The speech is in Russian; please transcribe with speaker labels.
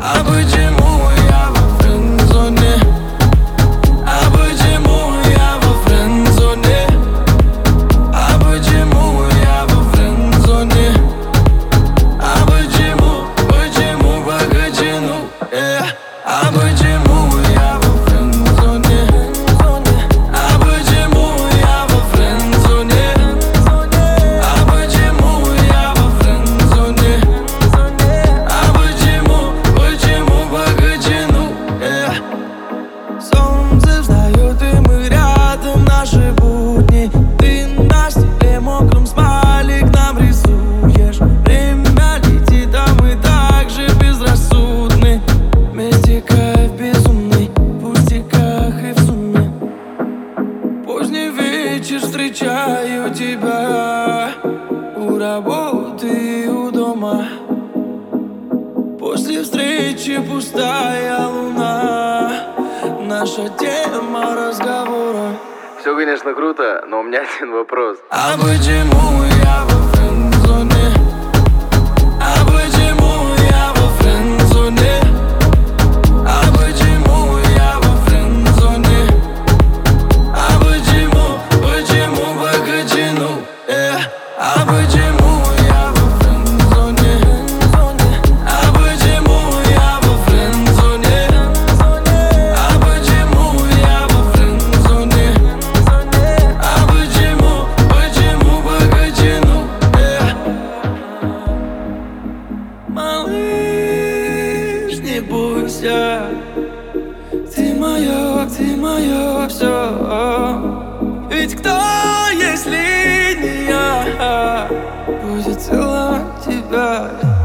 Speaker 1: А почему я во френдзоне? А почему я во френдзоне? А почему я во френдзоне? А почему, погоди, ну, а почему я во френдзоне? А почему я во френдзоне? А почему я во френдзоне? А почему, погоди, ну, Солнце встает, и мы рядом, наши будни. Ты на стекле мокрым смайлик нам рисуешь. Время летит, а мы так же безрассудны. Вместе кайф безумный, в пустяках и в сумме. Поздний вечер, встречаю тебя у работы и у дома. После встречи пустая луна, наша тема разговора.
Speaker 2: Все, конечно, круто, но у меня один вопрос.
Speaker 1: А почему я во френдзоне? А почему я во френдзоне? А почему я во френдзоне? А почему, погоди, ну, а почему я во френдзоне? А почему я во френдзоне? А почему я во френдзоне? А почему, погоди, ну, Малыш, не бойся. Ты мое все. Ведь кто, если не я, будет целовать тебя?